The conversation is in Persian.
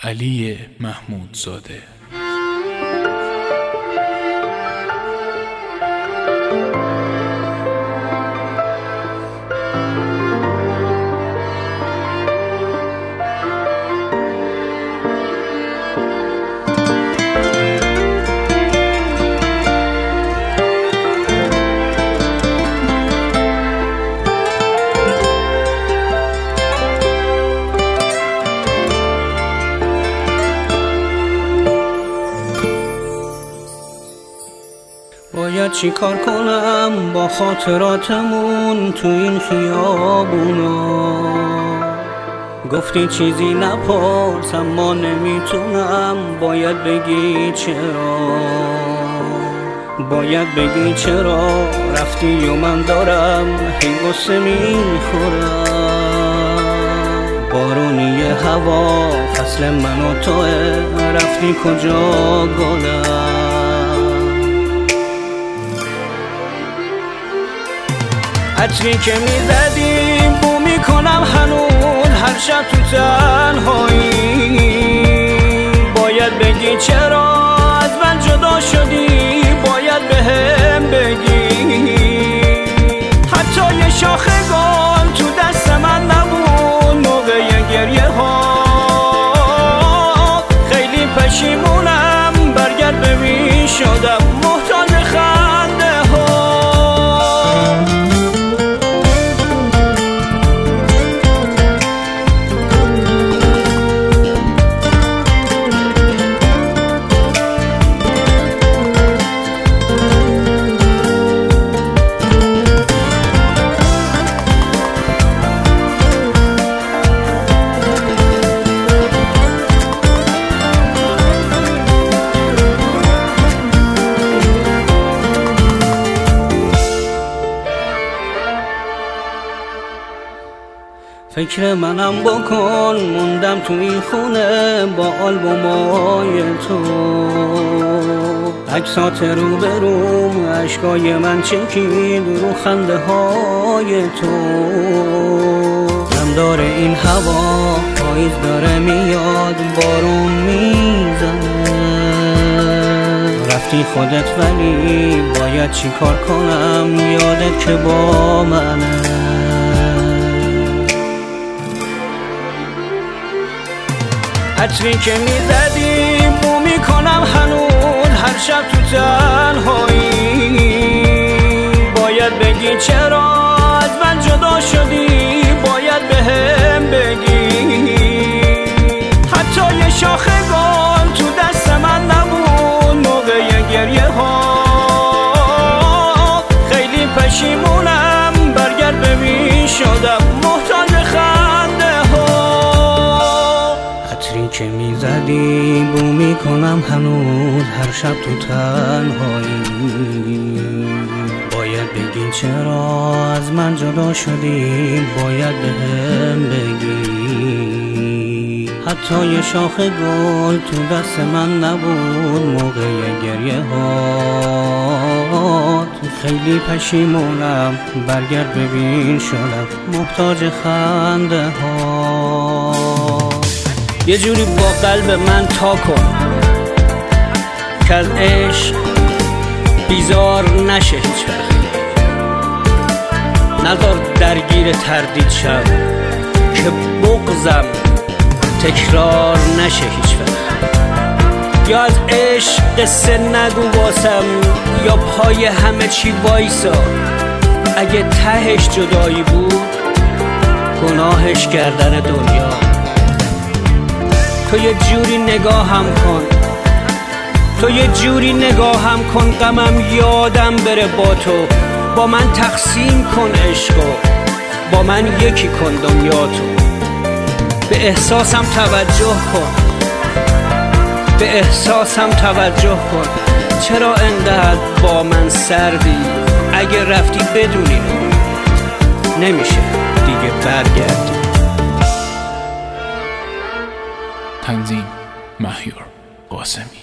علی محمودزاده. باید چی کار کنم با خاطراتمون تو این خیابونا؟ گفتی چیزی نپرس اما نمیتونم. باید بگی چرا، باید بگی چرا رفتی و من دارم هی غصه میخورم. بارونی هوا فصل من و توه، رفتی کجا گلم؟ عطری که میزدی بو میکنم هنوز هر شب تو تنهایی. باید بگی چرا از من جدا شدی، باید بهم بگی. حتی یه شاخه گل تو دست من نبود موقع گریه ها. خیلی پشیمونم، برگرد ببین شدم محتاج خنده ها. فکر منم بکن، موندم تو این خونه با آلبومای تو. عکسات رو بروم عشقای من چکید رو خنده های تو. دمدار این هوا پاییز داره میاد، بارون میزنه. رفتی خودت ولی باید چی کار کنم؟ یادت که با منه. عطری که میزدی بو میکنم هنوز هر شب تو تنهایی. باید بگی چرا از من جدا شدی، باید بهم بگی. حتی یه شاخه گل تو دست من نبود موقع گریه ها. خیلی پشیمونم، برگرد ببین شدم محتاج خنده ها. عطری که میزدی بو میکنم هنوز هر شب تو تنهایی. باید بگی چرا از من جدا شدی، باید بهم بگی. حتی یه شاخه گل تو دست من نبود موقع گریه ها. خیلی پشیمونم، برگرد ببین شدم محتاج خنده ها. یه جوری با قلب من تا کن که از عشق بیزار نشه هیچ وقت. نذار درگیر تردید شم که بغضم تکرار نشه هیچ وقت. یا از عشق قصه نگو واسم، یا پای همه چی وایسا. اگه تهش جدایی بود گناهش کردن دنیا. تو یه جوری نگاهم کن، تو یه جوری نگاهم کن غمم یادم بره با تو. با من تقسیم کن عشقو، با من یکی کن دنیا تو. به احساسم توجه کن، به احساسم توجه کن. چرا انقدر با من سردی؟ اگه رفتی بدونی نمیشه دیگه برگردی. تنظیم مهیار قاسمی.